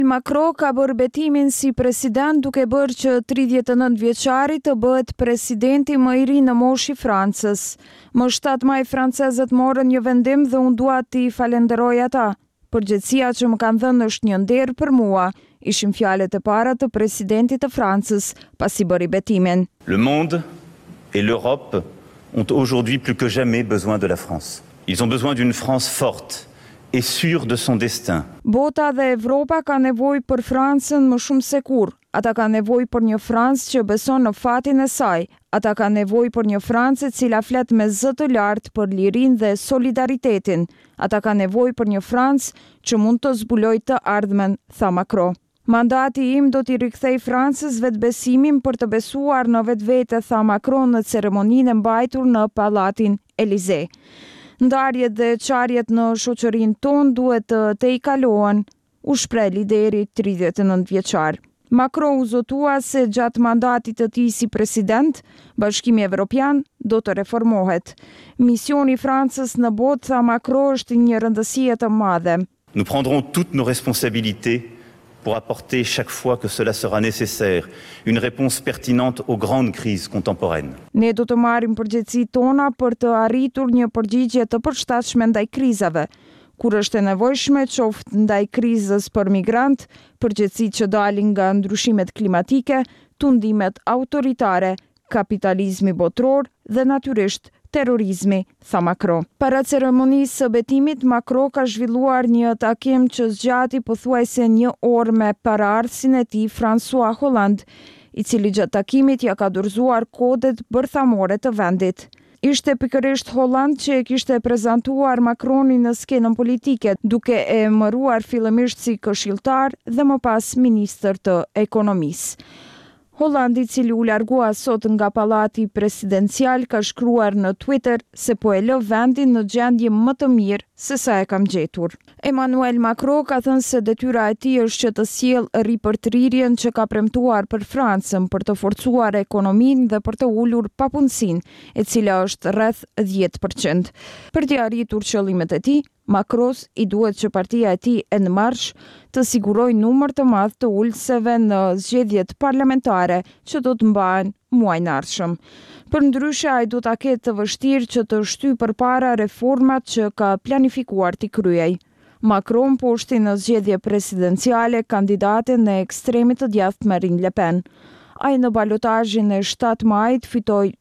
Macron ka bërë betimin si president duke bërë që 39 vjeçari të bëhet presidenti më i ri në moshë i Francës. Më 7 maj francezët morën një vendim dhe unë dua t'i falenderoj ata. Përgjegjësia që më kanë dhënë është një nder për mua, ishin fjalët e para të presidentit të Francës pasi bëri betimin. Le monde et l'Europe ont aujourd'hui plus que jamais besoin de la France. Ils ont besoin d'une France forte et sûre de son destin. Bota dhe Evropa ka nevojë për Francën më shumë se kurrë. Ata kanë nevojë për një Francë që beson në fatin e saj. Ata kanë nevojë për një Francë e cila flet me zë të lartë për lirinë dhe solidaritetin. Ata kanë nevojë për një Francë që mund të zbulojë të ardhmen, tha Macron. Mandati im do t'i rikthej Francës vetbesimin për të besuar në vetvete, tha Macron në ceremoninë e mbajtur në Pallatin Elysee. Ndarjet dhe çarjet në shoqërinë tonë duhet të i kalohen, u shpreh lideri 39 vjeçar. Macron u zotua se gjatë mandatit të tij si president, Bashkimi Evropian do të reformohet. Misioni i Francës në botë, tha Macron, është një rëndësi e të madhe. Nous prendrons toutes nos responsabilités pour apporter chaque fois que cela sera nécessaire une réponse pertinente aux grandes crises contemporaines. Ne do të marrim përgjegjësitë tona për të arritur një përgjigje të përshtatshme ndaj krizave. Kur është e nevojshme, qoftë ndaj krizës për migrant, përgjegjësitë që dalin nga ndryshimet klimatike, tundimet autoritare, kapitalizmi botror dhe natyrisht terrorizmi, tha Macron. Para ceremonisë së betimit, Macron ka zhvilluar një takim që zgjati pothuajse 1 orë me paraardhësin e tij François Hollande, i cili gjatë takimit ja ka dorëzuar kodet bërthamore të vendit. Ishte pikërisht Hollande që e kishte prezantuar Macronin në skenën politike, duke e emëruar fillimisht si këshilltar dhe më pas ministër të ekonomisë. Hollande, i cili u largua sot nga pallati presidencial, ka shkruar në Twitter se po e lë vendin në gjendje më të mirë se sa e kam gjetur. Emmanuel Macron ka thënë se detyra e tij është që të sjellë ripërtrirjen që ka premtuar për Francën për të forcuar ekonominë dhe për të ulur papunësinë, e cila është rreth 10%. Për të arritur qëllimet e tij, Macron i duhet që partia e tij En Marche të sigurojë numër të madh të ulëseve në zgjedhjet parlamentare që do të mbahen muajin e ardhshëm. Përndryshe, ai do ta ketë të vështirë që të shtyjë përpara reformat që ka planifikuar t'i kryej. Macron poshti në zgjedhje presidenciale kandidaten e ekstremit të djathtë Marine Le Pen. Ai në balotazhin e 7 majit fitoi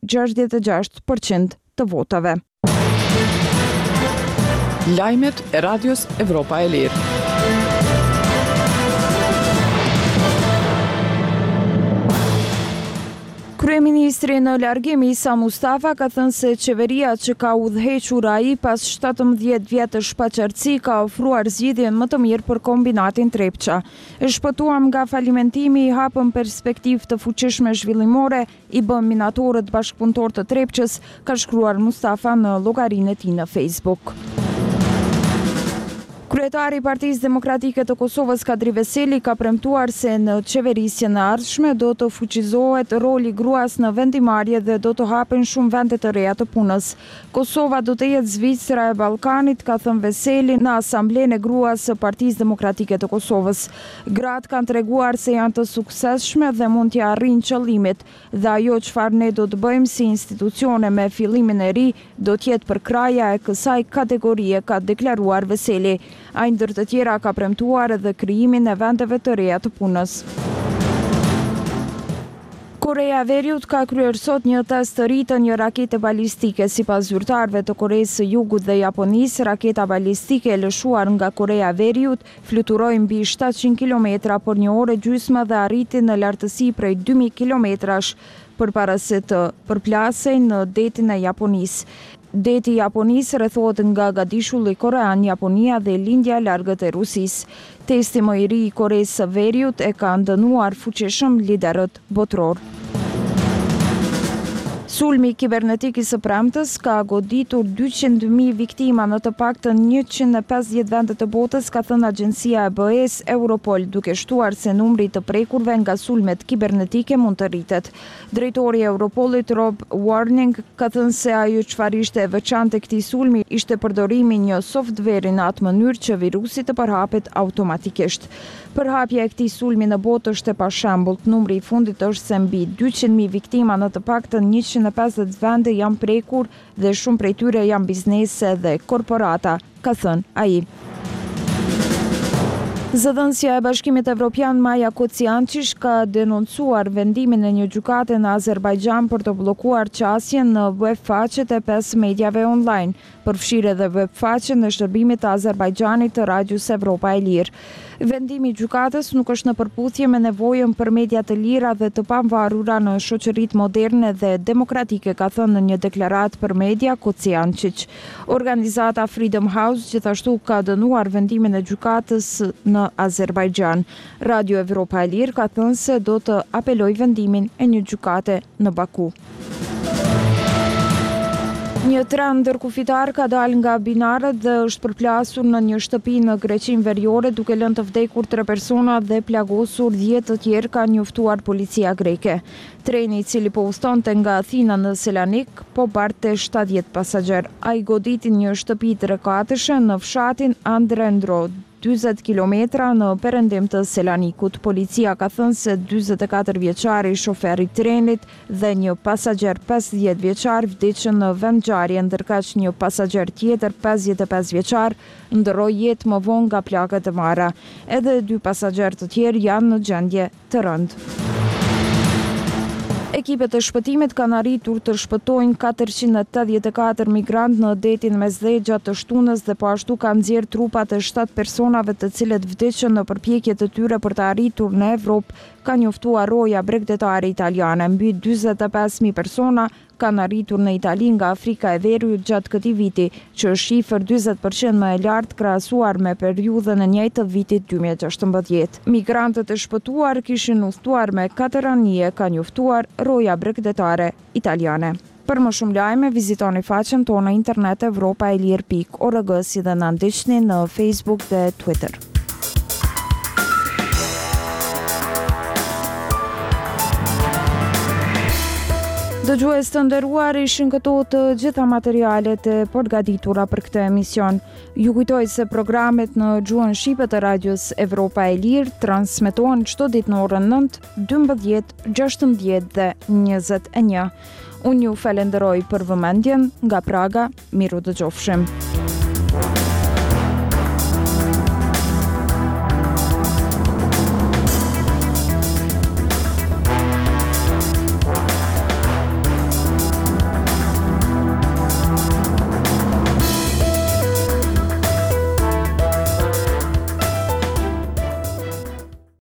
66% të votave. Lajmet e Radios Evropa e Lirë. Kryeministri në largim Isa Mustafa ka thënë se qeveria që ka udhëhequr ai pas 17 vjetësh paqartësi ka ofruar zgjidhjen më të mirë për kombinatin Trepça. E shpëtuam nga falimentimi, i hapëm perspektivë të fuqishme zhvillimore, i bëm minatorët bashkëpunëtor të Trepçës, ka shkruar Mustafa në llogarinë e tij në Facebook. Kryetari i Partisë Demokratike të Kosovës Kadri Veseli ka premtuar se në qeverisjen e ardhshme do të fuqizohet roli gruas në vendimarrje dhe do të hapen shumë vende të reja të punës. Kosova do të jetë Zvicra e Ballkanit, ka thënë Veseli në Asamblenë e Gruas së Partisë Demokratike të Kosovës. Gratë kanë treguar se janë të suksesshme dhe mund t'i arrijnë qëllimit, dhe ajo çfarë ne do të bëjmë si institucione me fillimin e ri do të jetë përkraja e kësaj kategorie, ka deklaruar Veseli. Ai ndër të tjera ka premtuar edhe krijimin e vendeve të reja të punës. Korea e Veriut ka kryer sot një test të ri të një rakete balistike. Sipas zyrtarëve të Koreas së Jugut dhe Japonisë, raketa balistike e lëshuar nga Korea e Veriut fluturoi mbi 700 kilometra për 1 orë e gjysmë dhe arriti në lartësi prej 2000 kilometrash përpara se të përplasej në detin e Japonisë. Deti i Japonisë rrethohet nga gadishulli korean, Japonia dhe lindja e largët e Rusisë. Testi më i ri i Koreas së Veriut e ka ndënuar fuqishëm liderët botror. Sulmi kibernetik i së premtës ka goditur 200.000 viktima në të paktën 150 vende të botës, ka thënë agjencia e BE-s Europol, duke shtuar se numri të prekurve nga sulmet kibernetike mund të rritet. Drejtori i Europolit Rob Warning ka thënë se ajo çfarë ishte e veçantë e këtij sulmi ishte përdorimi një softveri në atë mënyrë që virusi të përhapet automatikisht. Përhapja e këtij sulmi në botë është e pashembullt. Numri i fundit është se mbi 200.000 viktima në të paktën 150 vende janë prekur dhe shumë prej tyre janë biznese dhe korporata, ka thënë ai. Zëdhënësja e Bashkimit Evropian Maja Kociančić ka denoncuar vendimin e një gjykate në Azerbajxhan për të bllokuar qasjen në web-faqet e 5 mediave online, përfshirë edhe web-faqen e shërbimit të Azerbajxhanit të Radios Evropa e Lirë. Vendimi i gjykatës nuk është në përputhje me nevojën për media të lira dhe të pavarura në shoqëritë moderne dhe demokratike, ka thënë në një deklaratë për media Kociančić. Organizata Freedom House gjithashtu ka dënuar vendimin e gjykatës në Azerbajxhan. Radio Evropa e Lirë ka thënë se do të apelojë vendimin e një gjykate në Baku. Një tren ndërkufitar ka dalë nga binarët dhe është përplasur në një shtëpi në Greqinë Veriore, duke lënë të vdekur 3 persona dhe plagosur 10 të tjerë, ka njoftuar policia greke. Treni, i cili po udhëtonte nga Athina në Selanik, po barte 70 pasagjer. Ai goditi një shtëpi 3-katëshe në fshatin Andrendro, 40 kilometra në perëndim të Selanikut. Policia ka thënë se 44 vjeçari shoferi i trenit dhe një pasagjer 50 vjeçar vdiqën në vendngjarje, ndërkaq një pasagjer tjetër 55 vjeçar ndroi jetë më vonë nga plagët e marra. Edhe 2 pasagjer të tjerë janë në gjendje të rëndë. Ekipet e shpëtimit kanë arritur të shpëtojnë 484 migrantë në detin Mesdhe gjatë të shtunës dhe po ashtu kanë nxjerrë trupat e 7 personave të cilët vdiqën në përpjekjet e tyre për të arritur në Evropë, ka njoftuar roja bregdetare italiane. Mbi 45.000 persona kanë arritur në Itali nga Afrika e Veriut gjatë këtij viti, që është shifër 40% më e lartë krahasuar me periudhën e njëjtë të vitit 2016. Migrantët e shpëtuar kishin udhëtuar me 4 anije, ka njoftuar roja bregdetare italiane. Për më shumë lajme, vizitoni faqen tonë internet europaelir.org, si dhe na ndiqni në Facebook dhe Twitter. Dëgjues të nderuar, ishin këto të gjitha materialet e përgatitura për këtë emision. Ju kujtoj se programet në gjuhën shqipe të Radios Evropa e Lirë transmetohen çdo ditë në orën 9, 12, 16 dhe 21. Unë ju falenderoj për vëmendjen, nga Praga, miru dëgjofshim.